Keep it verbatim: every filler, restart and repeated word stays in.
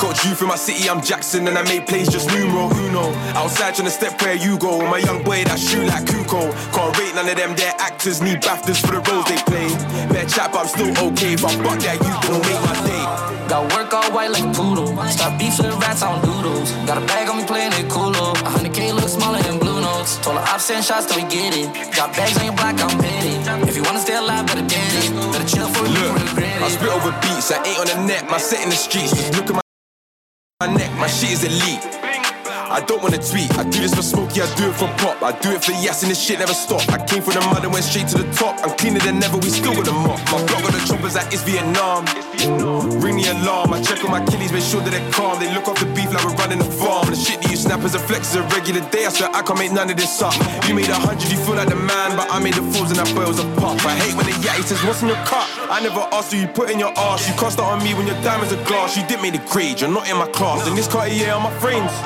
Built you from my city, I'm Jackson, and I make plays just numero uno. Outside trying to step where you go. My young boy that shoot like Kuko. Can't rate none of them, they're actors, need BAFTAs for the roles they play. Better chat, but I'm still okay. If I buck that, you don't make my day. Got work all white like a poodle. Stop beef for the rats on doodles. Got a bag on me playing it coolo. one hundred K look smaller than blue notes. Told her I'm send shots till we get it. Got bags on your block, I'm petty. If you wanna stay alive, better get it. Better chill for you, regret it. I spit over beats, I ain't on the net. My set in the streets, just look at my my neck, my shit is elite. I don't wanna tweet, I do this for Smokey, I do it for Pop. I do it for Yas and this shit never stop. I came from the mud and went straight to the top. I'm cleaner than ever, we still got the mop. My block got the choppers like it's Vietnam. Ring the alarm, I check on my killies, make sure that they're calm. They look off the beef like we're running the farm. The shit that you snap as a flex is a regular day. I swear I can't make none of this up. You made a hundred, you feel like the man, but I made the fools and that boy was a pop. I hate when the yatty says, what's in your cup? I never asked you, you put in your arse. You cost out on me when your diamonds are glass. You didn't make the grade, you're not in my class. And this Cartier on my frames.